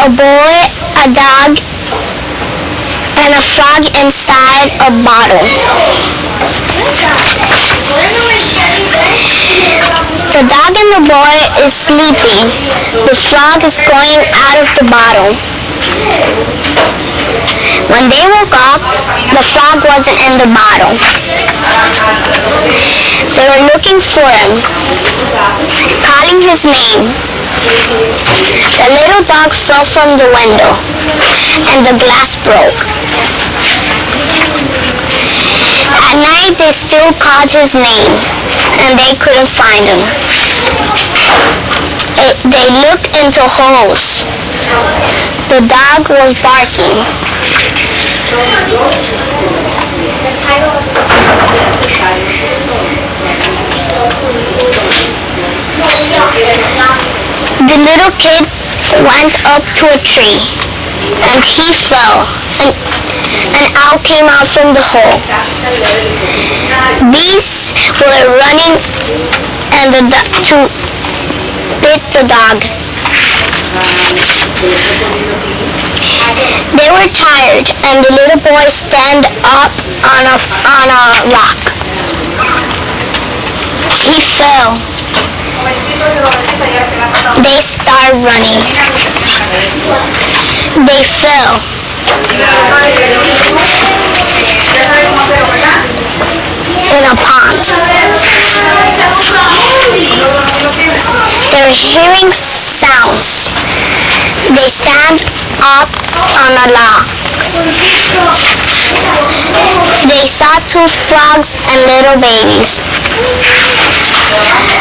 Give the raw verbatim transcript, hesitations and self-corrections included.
a boy, a dog, and a frog inside a bottle. The dog and the boy is sleeping. The frog is going out of the bottle. When they woke up, the frog wasn't in the bottle. They were looking for him, calling his name. The little dog fell from the window, and the glass broke. At night they still called his name, and they couldn't find him. It, they looked into holes. The dog was barking. The little kid went up to a tree, and he fell, and an owl came out from the hole. Bees were running and the do- to bit the dog. They were tired, and the little boy stand up on a, on a rock. He fell. They started running. They fell. In a pond. They're hearing sounds. They stand up on a log. They saw two frogs and little babies.